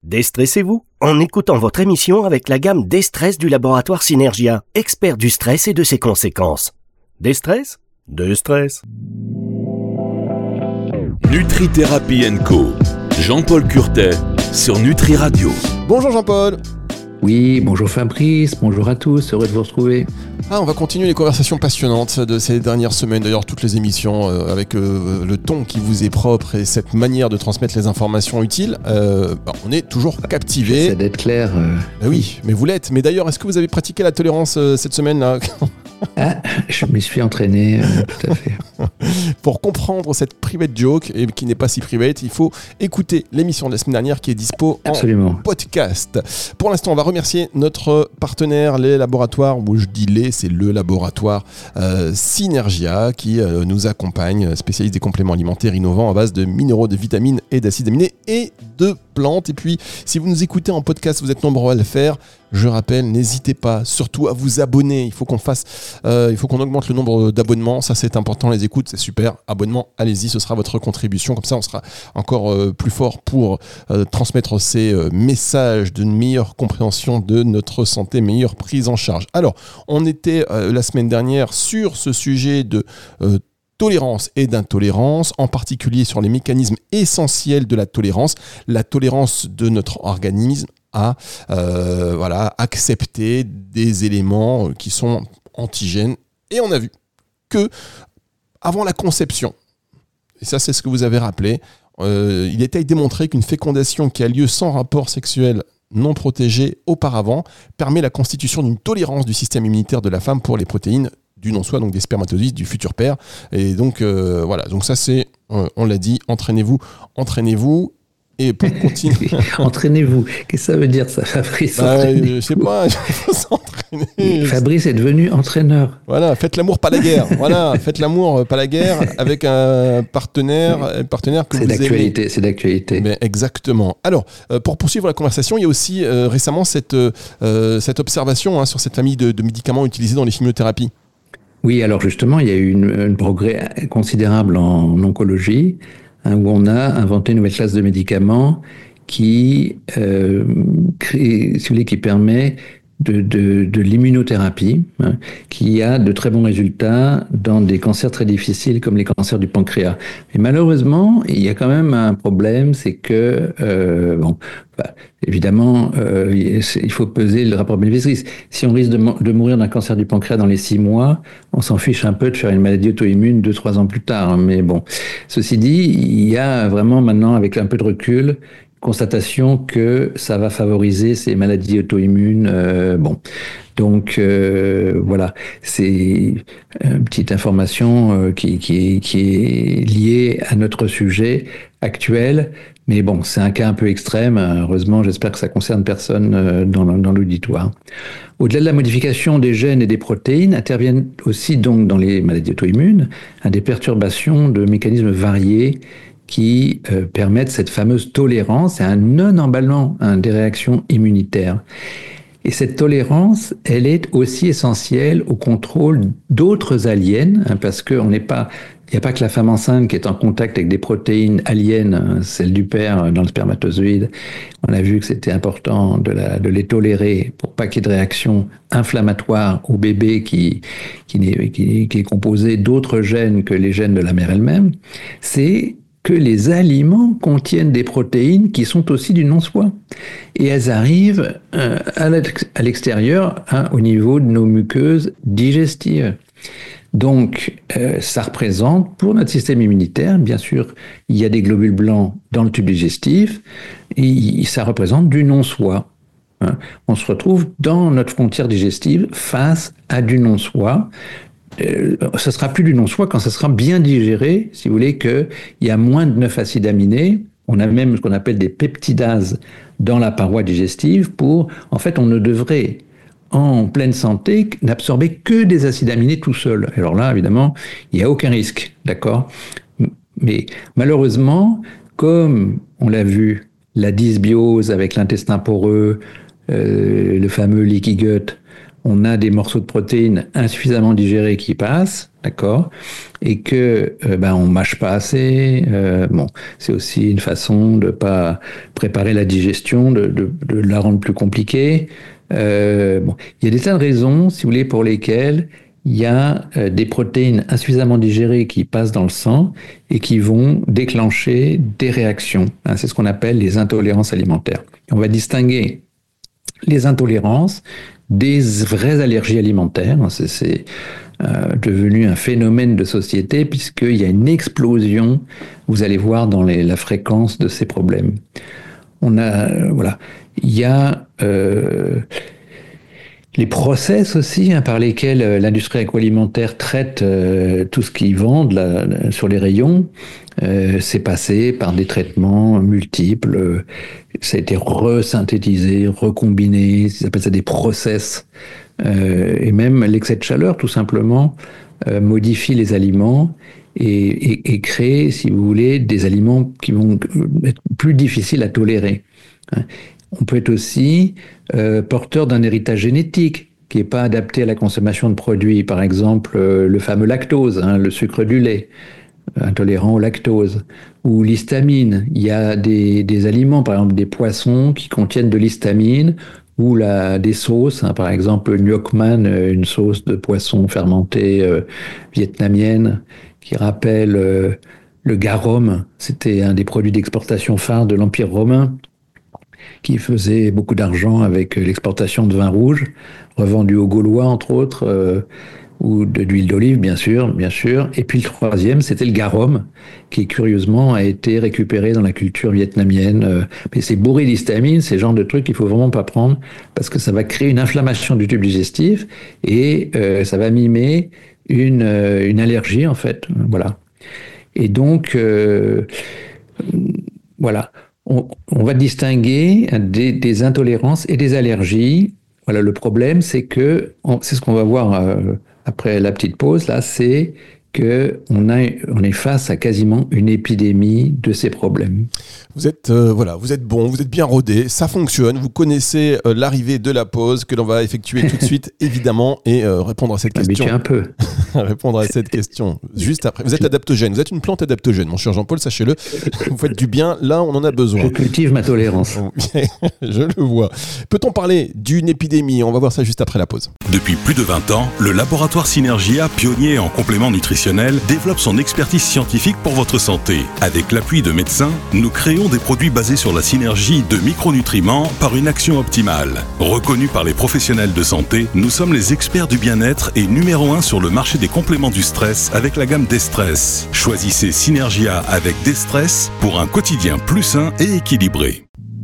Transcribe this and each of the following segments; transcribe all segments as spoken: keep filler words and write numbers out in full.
Déstressez-vous en écoutant votre émission avec la gamme Destress du laboratoire Synergia, expert du stress et de ses conséquences. Destress ? Destress. Nutri-Thérapie and Co. Jean-Paul Curtet sur Nutri Radio. Bonjour Jean-Paul. Oui, bonjour Fabrice, bonjour à tous, heureux de vous retrouver. Ah, on va continuer les conversations passionnantes de ces dernières semaines, d'ailleurs toutes les émissions euh, avec euh, le ton qui vous est propre et cette manière de transmettre les informations utiles. Euh, bah, on est toujours captivés. J'essaie d'être clair. Euh... Bah oui, mais vous l'êtes. Mais d'ailleurs, est-ce que vous avez pratiqué la tolérance euh, cette semaine-là ? Ah, je me suis entraîné, euh, tout à fait. Pour comprendre cette private joke, et qui n'est pas si private, il faut écouter l'émission de la semaine dernière qui est dispo Absolument. En podcast. Pour l'instant, on va remercier notre partenaire, les laboratoires, où je dis les, c'est le laboratoire euh, Synergia, qui euh, nous accompagne, spécialiste des compléments alimentaires innovants à base de minéraux, de vitamines et d'acides aminés et de plantes. Et puis, si vous nous écoutez en podcast, vous êtes nombreux à le faire. Je rappelle, n'hésitez pas surtout à vous abonner. Il faut qu'on fasse, euh, il faut qu'on augmente le nombre d'abonnements. Ça, c'est important. Les écoutes, c'est super. Abonnement, allez-y, ce sera votre contribution. Comme ça, on sera encore euh, plus fort pour euh, transmettre ces euh, messages d'une meilleure compréhension de notre santé, meilleure prise en charge. Alors, on était euh, la semaine dernière sur ce sujet de euh, tolérance et d'intolérance, en particulier sur les mécanismes essentiels de la tolérance, la tolérance de notre organisme à euh, voilà, accepter des éléments qui sont antigènes. Et on a vu que avant la conception, et ça c'est ce que vous avez rappelé, euh, il était démontré qu'une fécondation qui a lieu sans rapport sexuel non protégé auparavant permet la constitution d'une tolérance du système immunitaire de la femme pour les protéines du non-soi, donc des spermatozoïdes, du futur père. Et donc euh, voilà, donc ça c'est, euh, on l'a dit, entraînez-vous, entraînez-vous. Et pour continuer... Entraînez-vous. Qu'est-ce que ça veut dire, ça, Fabrice? Bah, je sais pas, il faut s'entraîner. Fabrice est devenu entraîneur. Voilà, faites l'amour, pas la guerre. Voilà, faites l'amour, pas la guerre, avec un partenaire, un partenaire que c'est vous d'actualité, aimez. C'est d'actualité. Mais exactement. Alors, euh, pour poursuivre la conversation, il y a aussi euh, récemment cette, euh, cette observation hein, sur cette famille de, de médicaments utilisés dans les chimiothérapies. Oui, alors justement, il y a eu un progrès considérable en oncologie, hein, où on a inventé une nouvelle classe de médicaments qui, euh, crée, si vous voulez, qui permet de, de, de l'immunothérapie, hein, qui a de très bons résultats dans des cancers très difficiles comme les cancers du pancréas. Mais malheureusement, il y a quand même un problème, c'est que, euh, bon, bah, évidemment, euh, il faut peser le rapport bénéfice-risque. Si on risque de, de mourir d'un cancer du pancréas dans les six mois, on s'en fiche un peu de faire une maladie auto-immune deux, trois ans plus tard. Mais bon, ceci dit, il y a vraiment maintenant, avec un peu de recul, constatation que ça va favoriser ces maladies auto-immunes. Euh, bon, donc euh, voilà, c'est une petite information euh, qui, qui, qui est liée à notre sujet actuel. Mais bon, c'est un cas un peu extrême. Heureusement, j'espère que ça concerne personne dans, dans l'auditoire. Au-delà de la modification des gènes et des protéines, interviennent aussi donc dans les maladies auto-immunes hein, des perturbations de mécanismes variés qui euh, permettent cette fameuse tolérance et un non-emballement hein, des réactions immunitaires. Et cette tolérance, elle est aussi essentielle au contrôle d'autres aliens, hein, parce qu'on n'est pas, il n'y a pas que la femme enceinte qui est en contact avec des protéines aliens, hein, celles du père dans le spermatozoïde. On a vu que c'était important de, la, de les tolérer pour pas qu'il y ait de réaction inflammatoire au bébé qui, qui, n'est, qui, qui est composé d'autres gènes que les gènes de la mère elle-même. C'est que les aliments contiennent des protéines qui sont aussi du non-soi. Et elles arrivent euh, à l'extérieur, hein, au niveau de nos muqueuses digestives. Donc, euh, ça représente, pour notre système immunitaire, bien sûr, il y a des globules blancs dans le tube digestif, et ça représente du non-soi. Hein. On se retrouve dans notre frontière digestive face à du non-soi. Euh, ce sera plus du non-soi quand ça sera bien digéré, si vous voulez, qu'il y a moins de neuf acides aminés. On a même ce qu'on appelle des peptidases dans la paroi digestive pour, en fait, on ne devrait, en pleine santé, n'absorber que des acides aminés tout seul. Alors là, évidemment, il n'y a aucun risque, d'accord ? Mais malheureusement, comme on l'a vu, la dysbiose avec l'intestin poreux, euh, le fameux leaky gut, on a des morceaux de protéines insuffisamment digérés qui passent, d'accord, et que euh, ben on mâche pas assez. Euh, bon, c'est aussi une façon de pas préparer la digestion, de, de, de la rendre plus compliquée. Euh, bon, il y a des tas de raisons, si vous voulez, pour lesquelles il y a euh, des protéines insuffisamment digérées qui passent dans le sang et qui vont déclencher des réactions. Hein, c'est ce qu'on appelle les intolérances alimentaires. Et on va distinguer les intolérances des vraies allergies alimentaires. C'est, c'est euh, devenu un phénomène de société puisqu'il y a une explosion, vous allez voir, dans les, la fréquence de ces problèmes. On a, euh, voilà, il y a euh, les process aussi hein, par lesquels euh, l'industrie agroalimentaire traite euh, tout ce qu'ils vendent là, là, sur les rayons. Euh, c'est passé par des traitements multiples. Euh, ça a été resynthétisé, recombiné. Ils appellent ça des process. Euh, et même l'excès de chaleur, tout simplement, euh, modifie les aliments et, et, et crée, si vous voulez, des aliments qui vont être plus difficiles à tolérer. Hein. On peut être aussi euh, porteur d'un héritage génétique qui n'est pas adapté à la consommation de produits. Par exemple, euh, le fameux lactose, hein, le sucre du lait, intolérant au lactose, ou l'histamine. Il y a des, des aliments, par exemple des poissons qui contiennent de l'histamine, ou la, des sauces, hein, par exemple Ngoc Man, une sauce de poisson fermentée euh, vietnamienne, qui rappelle euh, le garum. C'était un des produits d'exportation phare de l'Empire romain, qui faisait beaucoup d'argent avec l'exportation de vin rouge, revendu aux Gaulois, entre autres, euh, ou de l'huile d'olive, bien sûr, bien sûr. Et puis le troisième, c'était le garum, qui curieusement a été récupéré dans la culture vietnamienne. Euh, mais c'est bourré d'histamine, c'est le genre de truc qu'il faut vraiment pas prendre, parce que ça va créer une inflammation du tube digestif, et euh, ça va mimer une, euh, une allergie, en fait. Voilà. Et donc, euh, voilà. On, on va distinguer des, des intolérances et des allergies. Voilà, le problème, c'est que, on, c'est ce qu'on va voir euh, après la petite pause, là, c'est qu'on a, on est face à quasiment une épidémie de ces problèmes. Vous êtes, euh, voilà, vous êtes bon, vous êtes bien rodé, ça fonctionne, vous connaissez euh, l'arrivée de la pause que l'on va effectuer tout de suite, évidemment, et euh, répondre à cette question. un peu. répondre à cette question juste après. Vous êtes adaptogène, vous êtes une plante adaptogène, mon cher Jean-Paul, sachez-le. Vous faites du bien, là, on en a besoin. Je cultive ma tolérance. Je le vois. Peut-on parler d'une épidémie ? On va voir ça juste après la pause. Depuis plus de vingt ans, le laboratoire Synergia, pionnier en compléments nutritionnels, développe son expertise scientifique pour votre santé. Avec l'appui de médecins, nous créons des produits basés sur la synergie de micronutriments par une action optimale. Reconnus par les professionnels de santé, nous sommes les experts du bien-être et numéro un sur le marché des compléments du stress avec la gamme Destress. Choisissez Synergia avec Destress pour un quotidien plus sain et équilibré.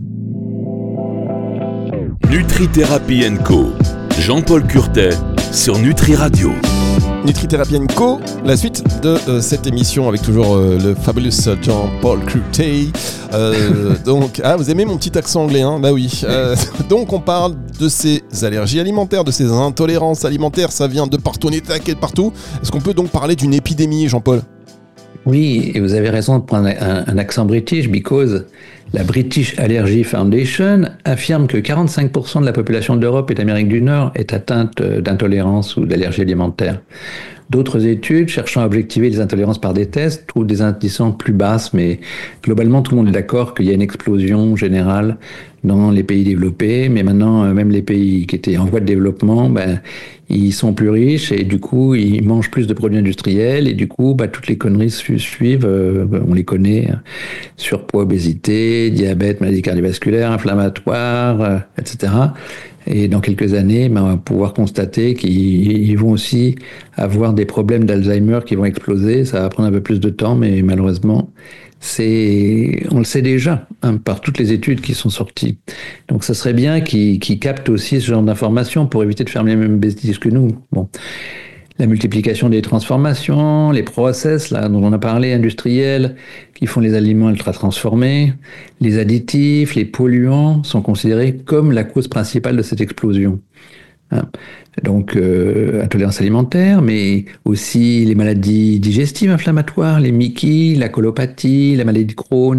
Nutrithérapie and Co. Jean-Paul Curtet sur Nutri Radio. Nutrithérapie and Co, la suite de euh, cette émission avec toujours euh, le fabulous Jean-Paul Curtet. Euh, donc, ah, vous aimez mon petit accent anglais, hein ? Bah oui. Euh, donc, on parle de ces allergies alimentaires, de ces intolérances alimentaires. Ça vient de partout, on est attaqué de partout. Est-ce qu'on peut donc parler d'une épidémie, Jean-Paul ? Oui, et vous avez raison de prendre un, un accent british, because la British Allergy Foundation affirme que quarante-cinq pour cent de la population d'Europe et d'Amérique du Nord est atteinte d'intolérance ou d'allergie alimentaire. D'autres études, cherchant à objectiver les intolérances par des tests, trouvent des indications plus basses, mais globalement, tout le monde est d'accord qu'il y a une explosion générale dans les pays développés. Mais maintenant, même les pays qui étaient en voie de développement, ben, ils sont plus riches et du coup, ils mangent plus de produits industriels et du coup, ben, toutes les conneries su- suivent, euh, on les connaît, surpoids, obésité, diabète, maladie cardiovasculaire, inflammatoire, euh, et cetera. Et dans quelques années, ben, on va pouvoir constater qu'ils vont aussi avoir des problèmes d'Alzheimer qui vont exploser. Ça va prendre un peu plus de temps, mais malheureusement, c'est, on le sait déjà hein, par toutes les études qui sont sorties. Donc, ça serait bien qu'ils, qu'ils captent aussi ce genre d'informations pour éviter de faire les mêmes bêtises que nous. Bon. La multiplication des transformations, les process là, dont on a parlé, industriels, qui font les aliments ultra transformés, les additifs, les polluants sont considérés comme la cause principale de cette explosion. Hein. Donc, euh, intolérance alimentaire, mais aussi les maladies digestives inflammatoires, les M I C I, la colopathie, la maladie de Crohn,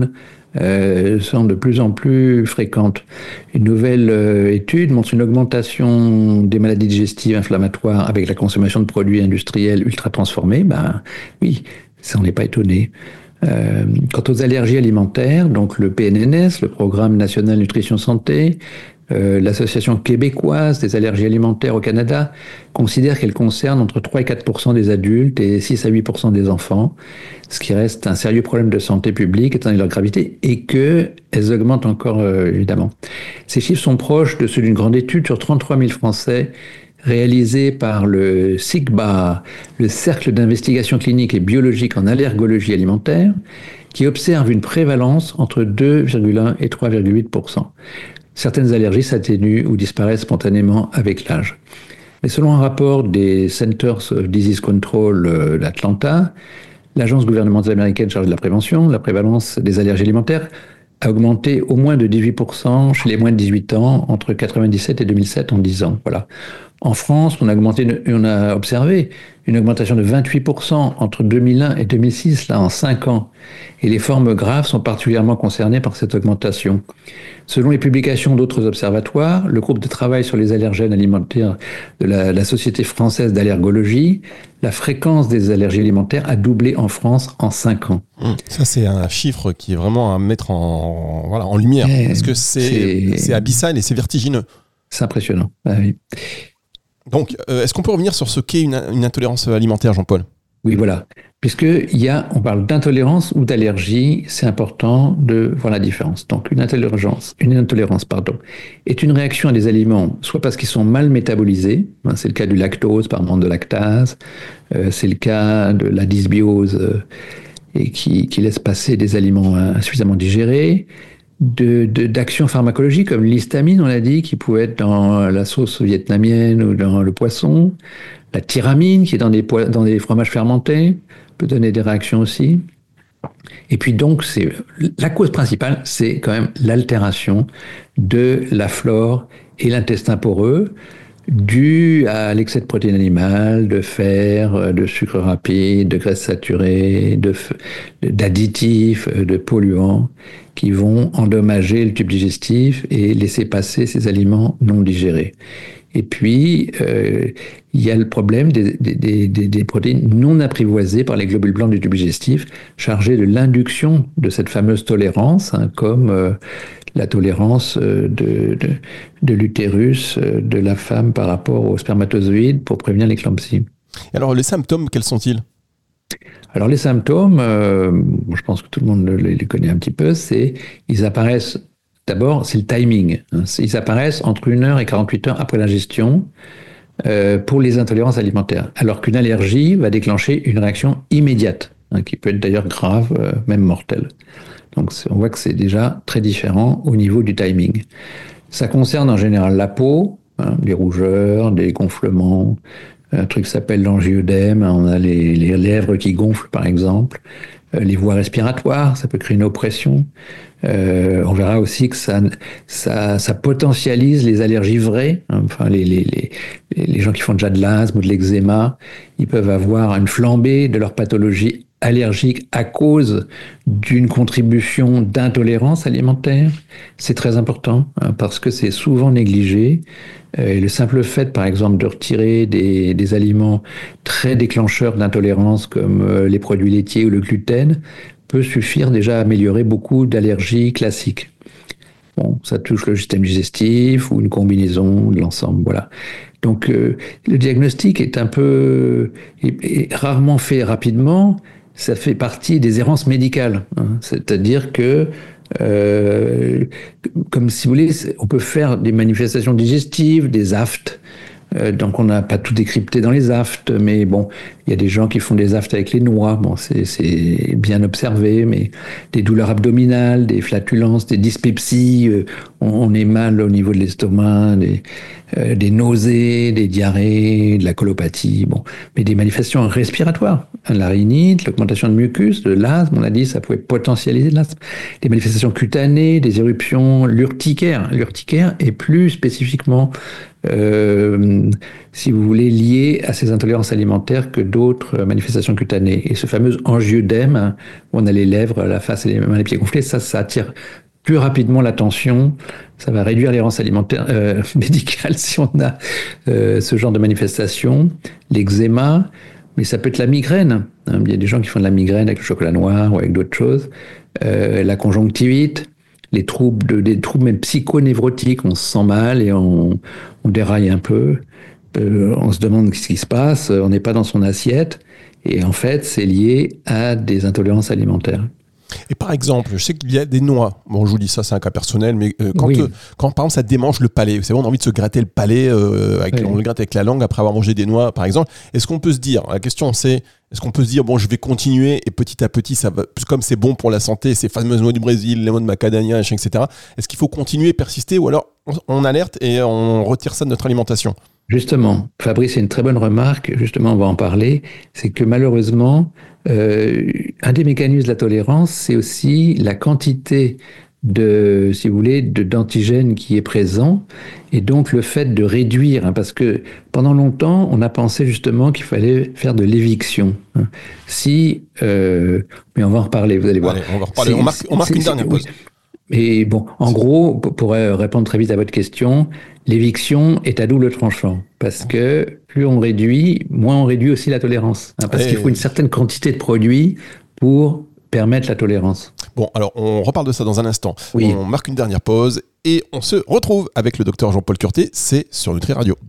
euh, sont de plus en plus fréquentes. Une nouvelle euh, étude montre une augmentation des maladies digestives inflammatoires avec la consommation de produits industriels ultra transformés. Ben oui, ça on n'est pas étonné. Euh, quant aux allergies alimentaires, donc le P N N S, le Programme National Nutrition Santé, euh, l'Association québécoise des allergies alimentaires au Canada considère qu'elles concernent entre trois et quatre pour cent des adultes et six à huit pour cent des enfants, ce qui reste un sérieux problème de santé publique étant donné leur gravité et qu'elles augmentent encore euh, évidemment. Ces chiffres sont proches de ceux d'une grande étude sur trente-trois mille Français réalisée par le C I C B A, le Cercle d'investigation clinique et biologique en allergologie alimentaire, qui observe une prévalence entre deux virgule un et trois virgule huit pour cent. Certaines allergies s'atténuent ou disparaissent spontanément avec l'âge. Mais selon un rapport des Centers of Disease Control d'Atlanta, l'agence gouvernementale américaine chargée de la prévention, la prévalence des allergies alimentaires a augmenté au moins de dix-huit pour cent chez les moins de dix-huit ans entre quatre-vingt-dix-sept et deux mille sept en dix ans. Voilà. En France, on a, augmenté, on a observé une augmentation de vingt-huit pour cent entre deux mille un et deux mille six, là en cinq ans. Et les formes graves sont particulièrement concernées par cette augmentation. Selon les publications d'autres observatoires, le groupe de travail sur les allergènes alimentaires de la, la Société française d'allergologie, la fréquence des allergies alimentaires a doublé en France en cinq ans. Ça, c'est un chiffre qui est vraiment à mettre en, voilà, en lumière, et parce que c'est, c'est... c'est abyssal et c'est vertigineux. C'est impressionnant, ah oui. Donc, euh, est-ce qu'on peut revenir sur ce qu'est une, une intolérance alimentaire, Jean-Paul ? Oui, voilà. Puisqu'il y a, on parle d'intolérance ou d'allergie, c'est important de voir la différence. Donc, une intolérance, une intolérance, pardon, est une réaction à des aliments, soit parce qu'ils sont mal métabolisés, hein, c'est le cas du lactose par manque de lactase, euh, c'est le cas de la dysbiose euh, et qui, qui laisse passer des aliments insuffisamment digérés, de, de, d'actions pharmacologiques comme l'histamine, on l'a dit, qui pouvait être dans la sauce vietnamienne ou dans le poisson, la tyramine qui est dans des, po- dans des fromages fermentés, peut donner des réactions aussi. Et puis donc, c'est, la cause principale, c'est quand même l'altération de la flore et l'intestin poreux, dû à l'excès de protéines animales, de fer, de sucre rapide, de graisses saturées, de, d'additifs, de polluants qui vont endommager le tube digestif et laisser passer ces aliments non digérés. Et puis, euh, il y a le problème des, des, des, des protéines non apprivoisées par les globules blancs du tube digestif, chargés de l'induction de cette fameuse tolérance, hein, comme euh, la tolérance de, de, de l'utérus de la femme par rapport aux spermatozoïdes pour prévenir l'éclampsie. Alors, les symptômes, quels sont-ils ? Alors, les symptômes, euh, je pense que tout le monde les, les connaît un petit peu, c'est ils apparaissent, d'abord, c'est le timing. Hein, ils apparaissent entre une heure et quarante-huit heures après l'ingestion euh, pour les intolérances alimentaires, alors qu'une allergie va déclencher une réaction immédiate, hein, qui peut être d'ailleurs grave, euh, même mortelle. Donc, on voit que c'est déjà très différent au niveau du timing. Ça concerne en général la peau, hein, des rougeurs, des gonflements, un truc qui s'appelle l'angioedème, on a les, les lèvres qui gonflent par exemple, euh, les voies respiratoires, ça peut créer une oppression. Euh, on verra aussi que ça, ça, ça potentialise les allergies vraies, hein, enfin les, les, les, les gens qui font déjà de l'asthme ou de l'eczéma, ils peuvent avoir une flambée de leur pathologie allergique à cause d'une contribution d'intolérance alimentaire. C'est très important hein, parce que c'est souvent négligé. Euh, et le simple fait, par exemple, de retirer des, des aliments très déclencheurs d'intolérance comme euh, les produits laitiers ou le gluten peut suffire déjà à améliorer beaucoup d'allergies classiques. Bon, ça touche le système digestif ou une combinaison de l'ensemble, voilà. Donc, euh, le diagnostic est un peu, est, est rarement fait rapidement. Ça fait partie des errances médicales, hein. C'est-à-dire que, euh, comme si vous voulez, on peut faire des manifestations digestives, des aftes. Euh, donc on n'a pas tout décrypté dans les aftes, mais bon, il y a des gens qui font des aftes avec les noix, bon, c'est, c'est bien observé, mais des douleurs abdominales, des flatulences, des dyspepsies, euh, on, on est mal au niveau de l'estomac, des, euh, des nausées, des diarrhées, de la colopathie, bon, mais des manifestations respiratoires, hein, la rhinite, l'augmentation de mucus, de l'asthme, on a dit, ça pouvait potentialiser de l'asthme, des manifestations cutanées, des éruptions, l'urticaire, l'urticaire et plus spécifiquement euh, si vous voulez, liées à ces intolérances alimentaires que d'autres manifestations cutanées. Et ce fameux angioedème, où on a les lèvres, la face et les mains, les pieds gonflés, ça, ça attire plus rapidement l'attention, ça va réduire l'errance alimentaire euh, médicale si on a euh, ce genre de manifestation, l'eczéma, mais ça peut être la migraine. Hein. Il y a des gens qui font de la migraine avec le chocolat noir ou avec d'autres choses, euh, la conjonctivite, les troubles, de, des troubles même psychonévrotiques, on se sent mal et on, on déraille un peu, euh, on se demande ce qui se passe, on n'est pas dans son assiette, et en fait c'est lié à des intolérances alimentaires. Et par exemple, je sais qu'il y a des noix. Bon, je vous dis ça, c'est un cas personnel, mais euh, quand, oui. euh, quand par exemple ça démange le palais, vous savez, on a envie de se gratter le palais, euh, avec, oui. on le gratte avec la langue après avoir mangé des noix, par exemple. Est-ce qu'on peut se dire, la question c'est, est-ce qu'on peut se dire, bon, je vais continuer et petit à petit, ça va, comme c'est bon pour la santé, ces fameuses noix du Brésil, les noix de macadamia, et cetera. Est-ce qu'il faut continuer, persister, ou alors on, on alerte et on retire ça de notre alimentation ? Justement, Fabrice, c'est une très bonne remarque, justement, on va en parler, c'est que malheureusement, euh, un des mécanismes de la tolérance, c'est aussi la quantité de, si vous voulez, de, d'antigènes qui est présent, et donc le fait de réduire, hein, parce que pendant longtemps, on a pensé justement qu'il fallait faire de l'éviction. Hein. Si, euh, mais on va en reparler, vous allez voir. Allez, on va en reparler, on marque, on marque une dernière pause. Oui. Et bon, en gros, pour répondre très vite à votre question, l'éviction est à double tranchant, parce que plus on réduit, moins on réduit aussi la tolérance. Hein, parce et... qu'il faut une certaine quantité de produits pour permettre la tolérance. Bon, alors on reparle de ça dans un instant. Oui. On marque une dernière pause et on se retrouve avec le docteur Jean-Paul Curté, c'est sur Nutri Radio.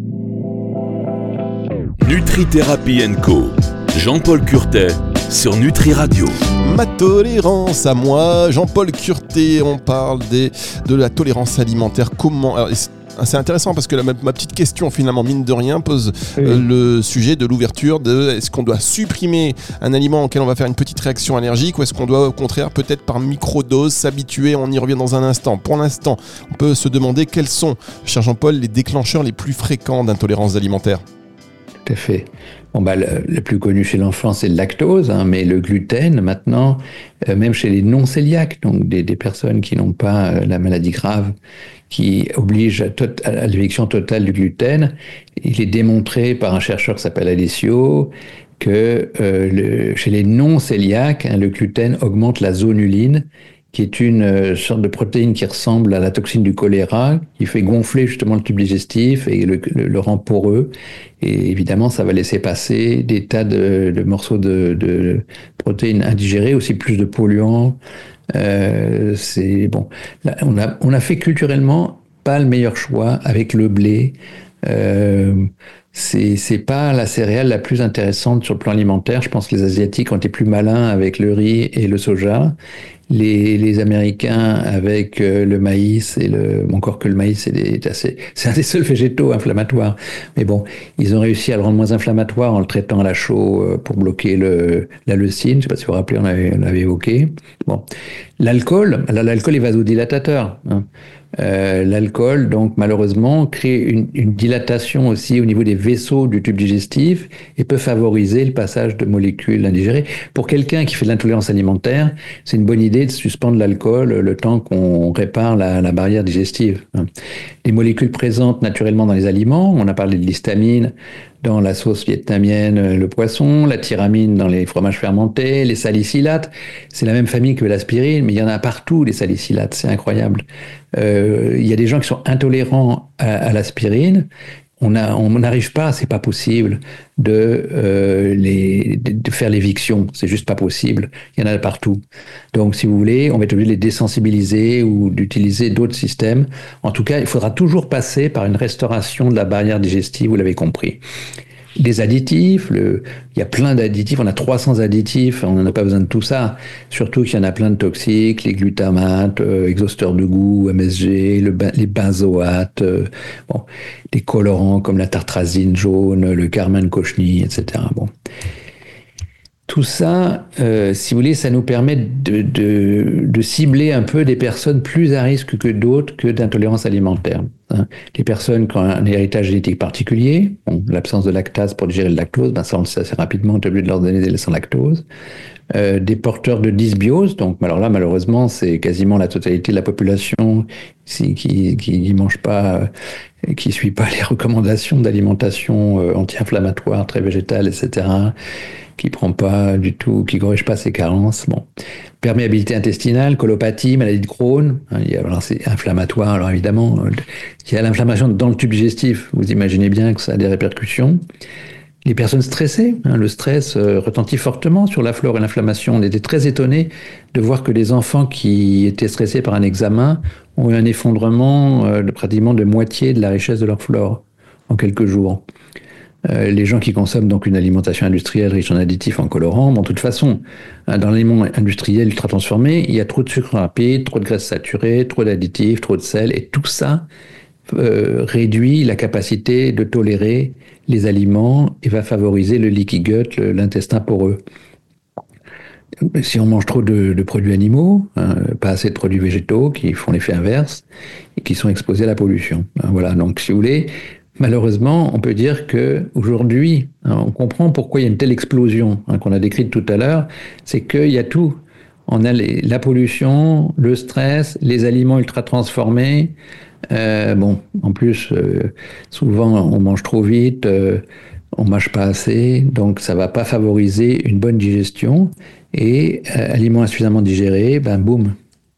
Nutrithérapie and Co. Jean-Paul Curtet sur Nutri Radio. Ma tolérance à moi, Jean-Paul Curté, on parle des, de la tolérance alimentaire. Comment alors, c'est intéressant parce que la, ma, ma petite question finalement, mine de rien, pose oui. euh, le sujet de l'ouverture de est-ce qu'on doit supprimer un aliment auquel on va faire une petite réaction allergique ou est-ce qu'on doit au contraire peut-être par microdose s'habituer, on y revient dans un instant. Pour l'instant, on peut se demander quels sont, cher Jean-Paul, les déclencheurs les plus fréquents d'intolérance alimentaire. Tout à fait. Bon, bah, le, le plus connu chez l'enfant, c'est le lactose, hein, mais le gluten, maintenant, euh, même chez les non-cœliaques, donc des, des personnes qui n'ont pas euh, la maladie grave, qui oblige à, tot- à l'éviction totale du gluten, il est démontré par un chercheur qui s'appelle Alessio que euh, le, chez les non-cœliaques, hein, le gluten augmente la zonuline, qui est une euh, sorte de protéine qui ressemble à la toxine du choléra, qui fait gonfler justement le tube digestif et le, le, le rend poreux. Et évidemment, ça va laisser passer des tas de, de morceaux de, de protéines indigérées, aussi plus de polluants. Euh, c'est bon. Là, on a on a fait culturellement pas le meilleur choix avec le blé. Euh, c'est c'est pas la céréale la plus intéressante sur le plan alimentaire. Je pense que les Asiatiques ont été plus malins avec le riz et le soja. Les, les Américains avec euh, le maïs et le encore que le maïs c'est, des, assez, c'est un des seuls végétaux inflammatoires. Mais bon, ils ont réussi à le rendre moins inflammatoire en le traitant à la chaux euh, pour bloquer le la leucine. Je sais pas si vous vous rappelez, on avait on avait évoqué. Bon, l'alcool, alors l'alcool est vasodilatateur. Hein. Euh, l'alcool, donc malheureusement, crée une, une dilatation aussi au niveau des vaisseaux du tube digestif et peut favoriser le passage de molécules indigérées. Pour quelqu'un qui fait de l'intolérance alimentaire, c'est une bonne idée de suspendre l'alcool le temps qu'on répare la, la barrière digestive. Les molécules présentes naturellement dans les aliments, on a parlé de l'histamine dans la sauce vietnamienne, le poisson, la tyramine dans les fromages fermentés, les salicylates, c'est la même famille que l'aspirine, mais il y en a partout les salicylates, c'est incroyable. Euh, il y a des gens qui sont intolérants à, à l'aspirine. On a, on n'arrive pas, c'est pas possible de, euh, les, de faire l'éviction, c'est juste pas possible. Il y en a partout. Donc, si vous voulez, on va être obligé de les désensibiliser ou d'utiliser d'autres systèmes. En tout cas, il faudra toujours passer par une restauration de la barrière digestive, vous l'avez compris. Des additifs, le, il y a plein d'additifs, on a trois cents additifs, on n'en a pas besoin de tout ça. Surtout qu'il y en a plein de toxiques, les glutamates, euh, exhausteurs de goût, M S G, le, les benzoates, euh, bon, des colorants comme la tartrazine jaune, le carmine-cochny, et cetera. Bon. Tout ça, euh, si vous voulez, ça nous permet de, de, de cibler un peu des personnes plus à risque que d'autres que d'intolérance alimentaire. Hein. Les personnes qui ont un héritage génétique particulier, bon, l'absence de lactase pour digérer le lactose, ben ça on le sait assez rapidement, on est obligé de leur donner des laits sans lactose. euh, des porteurs de dysbiose. Donc, alors là, malheureusement, c'est quasiment la totalité de la population qui qui, qui mange pas, euh, qui suit pas les recommandations d'alimentation euh, anti-inflammatoire, très végétale, et cetera, qui prend pas du tout, qui corrige pas ses carences. Bon. Perméabilité intestinale, colopathie, maladie de Crohn. Hein, il y a, alors c'est inflammatoire, alors évidemment, euh, il y a l'inflammation dans le tube digestif. Vous imaginez bien que ça a des répercussions. Les personnes stressées, hein, le stress euh, retentit fortement sur la flore et l'inflammation. On était très étonnés de voir que les enfants qui étaient stressés par un examen ont eu un effondrement euh, de pratiquement de moitié de la richesse de leur flore en quelques jours. Euh, les gens qui consomment donc une alimentation industrielle riche en additifs, en colorants, bon, de toute façon, hein, dans l'aliment industriel ultra transformé, il y a trop de sucre rapide, trop de graisses saturées, trop d'additifs, trop de sel, et tout ça euh, réduit la capacité de tolérer les aliments et va favoriser le leaky gut, le, l'intestin poreux. Si on mange trop de, de produits animaux, hein, pas assez de produits végétaux qui font l'effet inverse et qui sont exposés à la pollution. Hein, voilà, donc si vous voulez, malheureusement, on peut dire qu'aujourd'hui, hein, on comprend pourquoi il y a une telle explosion hein, qu'on a décrite tout à l'heure, c'est qu'il y a tout. On a les, la pollution, le stress, les aliments ultra transformés. Euh, bon, en plus, euh, souvent on mange trop vite, euh, on mâche pas assez, donc ça va pas favoriser une bonne digestion. Et euh, aliments insuffisamment digérés, ben boum.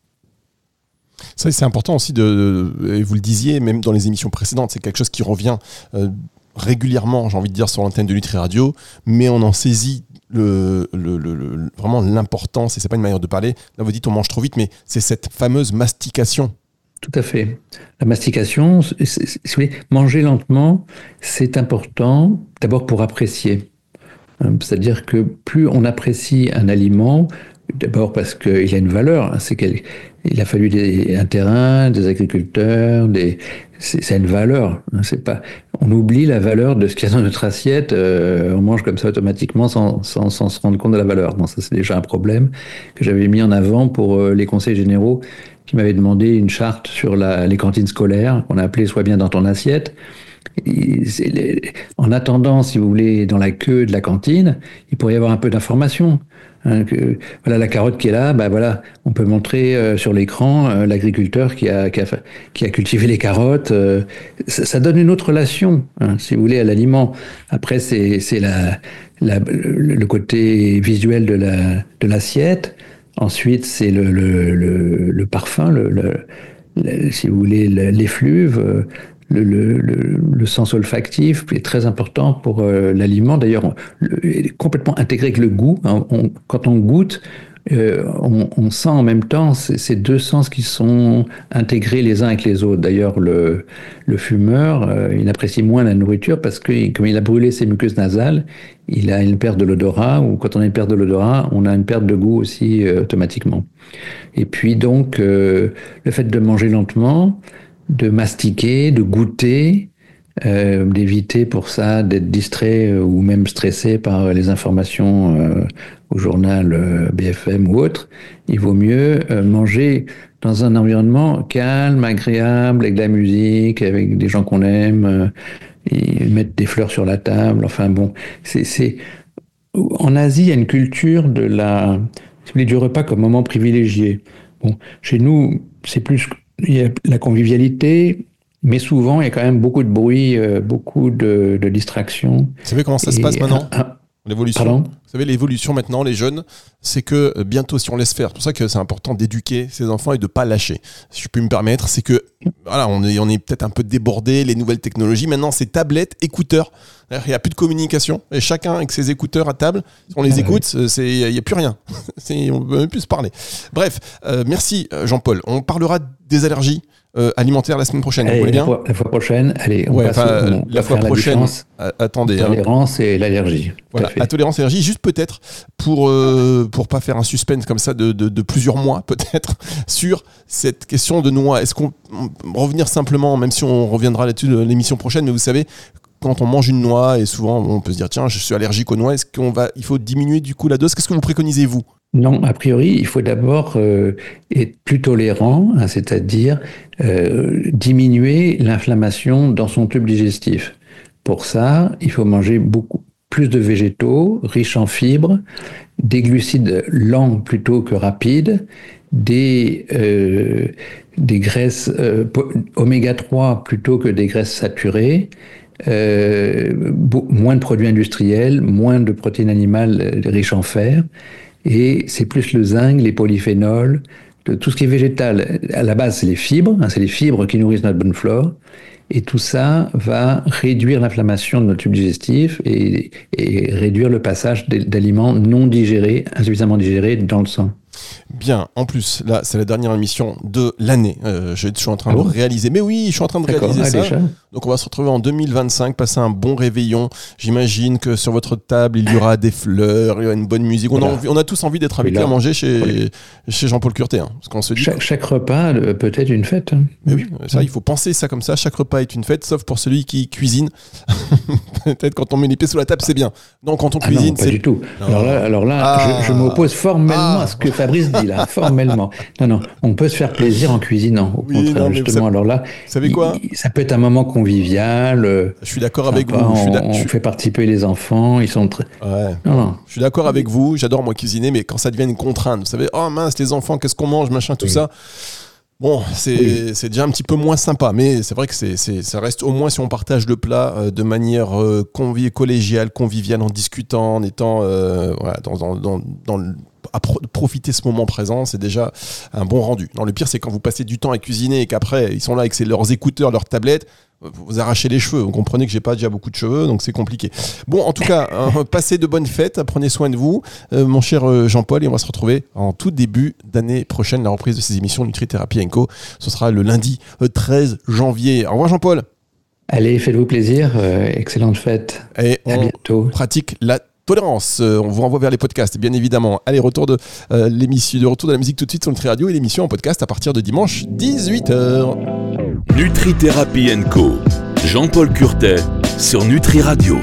Ça, c'est important aussi, de, de, et vous le disiez, même dans les émissions précédentes, c'est quelque chose qui revient euh, régulièrement, j'ai envie de dire, sur l'antenne de Nutri Radio, mais on en saisit le, le, le, le, vraiment l'importance, et c'est pas une manière de parler, là vous dites on mange trop vite, mais c'est cette fameuse mastication. Tout à fait. La mastication, c'est, c'est, si vous voulez, manger lentement, c'est important, d'abord pour apprécier. C'est-à-dire que plus on apprécie un aliment, d'abord parce qu'il a une valeur, c'est qu'il a fallu des, un terrain, des agriculteurs, des, c'est, c'est une valeur. C'est pas, on oublie la valeur de ce qu'il y a dans notre assiette, euh, on mange comme ça automatiquement sans, sans, sans se rendre compte de la valeur. Bon, ça c'est déjà un problème que j'avais mis en avant pour les conseils généraux qui m'avaient demandé une charte sur la, les cantines scolaires, qu'on a appelé « Sois bien dans ton assiette ». En attendant, si vous voulez, dans la queue de la cantine, il pourrait y avoir un peu d'information. Hein, que, voilà la carotte qui est là, ben voilà, on peut montrer euh, sur l'écran euh, l'agriculteur qui a, qui, a, qui a cultivé les carottes. Euh, ça, ça donne une autre relation, hein, si vous voulez, à l'aliment. Après, c'est, c'est la, la, le, le côté visuel de, la, de l'assiette. Ensuite, c'est le, le, le, le parfum, le, le, le, si vous voulez, l'effluve. Euh, Le, le, le, le sens olfactif est très important pour euh, l'aliment. D'ailleurs, le, il est complètement intégré avec le goût. Hein. On, quand on goûte, euh, on, on sent en même temps ces, ces deux sens qui sont intégrés les uns avec les autres. D'ailleurs, le, le fumeur, euh, il apprécie moins la nourriture parce que, comme il a brûlé ses muqueuses nasales, il a une perte de l'odorat, ou quand on a une perte de l'odorat, on a une perte de goût aussi euh, automatiquement. Et puis donc, euh, le fait de manger lentement, de mastiquer, de goûter, euh, d'éviter pour ça d'être distrait euh, ou même stressé par les informations euh, au journal euh, B F M ou autre. Il vaut mieux euh, manger dans un environnement calme, agréable, avec de la musique, avec des gens qu'on aime, euh, et mettre des fleurs sur la table. Enfin bon, c'est, c'est... En Asie, il y a une culture de la, si vous voulez, du repas comme moment privilégié. Bon, chez nous, c'est plus il y a la convivialité, mais souvent, il y a quand même beaucoup de bruit, euh, beaucoup de, de distractions. Vous savez comment ça Et, se passe maintenant ah, L'évolution. Pardon Vous savez, l'évolution maintenant, les jeunes, c'est que euh, bientôt, si on laisse faire, c'est pour ça que c'est important d'éduquer ses enfants et de ne pas lâcher. Si je peux me permettre, c'est que voilà, on est, on est peut-être un peu débordé, les nouvelles technologies. Maintenant, c'est tablettes, écouteurs. Il n'y a plus de communication. Et chacun avec ses écouteurs à table, si on les ah, écoute, oui. il n'y a plus rien. C'est, on ne peut même plus se parler. Bref, euh, merci Jean-Paul. On parlera des allergies Euh, alimentaire la semaine prochaine. Allez, vous voulez bien la, fois, la fois prochaine, allez, on ouais, passe enfin, on la fois prochaine. La attendez. La tolérance hein. et l'allergie. Voilà, la tolérance et l'allergie, juste peut-être pour euh, pour pas faire un suspense comme ça de, de, de plusieurs mois peut-être sur cette question de noix. Est-ce qu'on revenir simplement, même si on reviendra là-dessus de l'émission prochaine, mais vous savez. Quand on mange une noix, et souvent on peut se dire tiens, je suis allergique aux noix, est-ce qu'on va, il faut diminuer du coup la dose? Qu'est-ce que vous préconisez vous? Non, a priori, il faut d'abord euh, être plus tolérant, hein, c'est-à-dire euh, diminuer l'inflammation dans son tube digestif. Pour ça, il faut manger beaucoup, plus de végétaux, riches en fibres, des glucides lents plutôt que rapides, des, euh, des graisses euh, oméga trois plutôt que des graisses saturées, euh, beau, moins de produits industriels, moins de protéines animales riches en fer, et c'est plus le zinc, les polyphénols, de tout ce qui est végétal. À la base, c'est les fibres, hein, c'est les fibres qui nourrissent notre bonne flore. Et tout ça va réduire l'inflammation de notre tube digestif et, et réduire le passage d'aliments non digérés, insuffisamment digérés dans le sang. Bien, en plus, là, c'est la dernière émission de l'année. Euh, je, je suis en train oh. de réaliser. Mais oui, je suis en train de D'accord. réaliser ah, ça. Déjà. Donc, on va se retrouver en deux mille vingt-cinq, passer un bon réveillon. J'imagine que sur votre table, il y aura des fleurs, il y aura une bonne musique. On, voilà. a, envie, on a tous envie d'être avec lui à manger chez, oui. chez Jean-Paul Curtet. Hein, parce qu'on se dit chaque, que... chaque repas peut être une fête. Hein. Mais oui, ça, il faut penser ça comme ça. Chaque repas est une fête, sauf pour celui qui cuisine. Peut-être quand on met les pieds sous la table, c'est bien. Non, quand on cuisine, ah non, pas c'est... du tout. Non. Alors là, alors là ah. je, je m'oppose formellement ah. à ce que Fabrice dit là, formellement. Non, non, on peut se faire plaisir en cuisinant. Au oui, contraire, non, justement. Alors là, vous savez quoi il, ça peut être un moment convivial. Je suis d'accord sympa, avec vous. On, je suis on je suis... fait participer les enfants. Ils sont très. Ouais. Non, non. Je suis d'accord avec vous. J'adore moi cuisiner, mais quand ça devient une contrainte, vous savez, oh mince, les enfants, qu'est-ce qu'on mange, machin, tout oui. ça. Bon, c'est, oui. c'est déjà un petit peu moins sympa, mais c'est vrai que c'est, c'est, ça reste au moins si on partage le plat euh, de manière euh, conviviale, collégiale, conviviale, en discutant, en étant euh, voilà, dans, dans, dans, dans le, à pro- profiter ce moment présent, c'est déjà un bon rendu. Non, le pire, c'est quand vous passez du temps à cuisiner et qu'après, ils sont là avec ses, leurs écouteurs, leurs tablettes, vous arrachez les cheveux. Vous comprenez que j'ai pas déjà beaucoup de cheveux, donc c'est compliqué. Bon, en tout cas, hein, passez de bonnes fêtes, prenez soin de vous, euh, mon cher euh, Jean-Paul, et on va se retrouver en tout début d'année prochaine, la reprise de ces émissions Nutri-Thérapie and Co. Ce sera le lundi euh, treize janvier. Au revoir Jean-Paul. Allez, faites-vous plaisir, euh, excellente fête. Et à bientôt. Pratique la tolérance. Euh, on vous renvoie vers les podcasts, bien évidemment. Allez, retour de euh, l'émission, de retour de la musique tout de suite sur Nutri Radio et l'émission en podcast à partir de dimanche dix-huit heures. Nutri-Thérapie and Co. Jean-Paul Curtet sur Nutri Radio.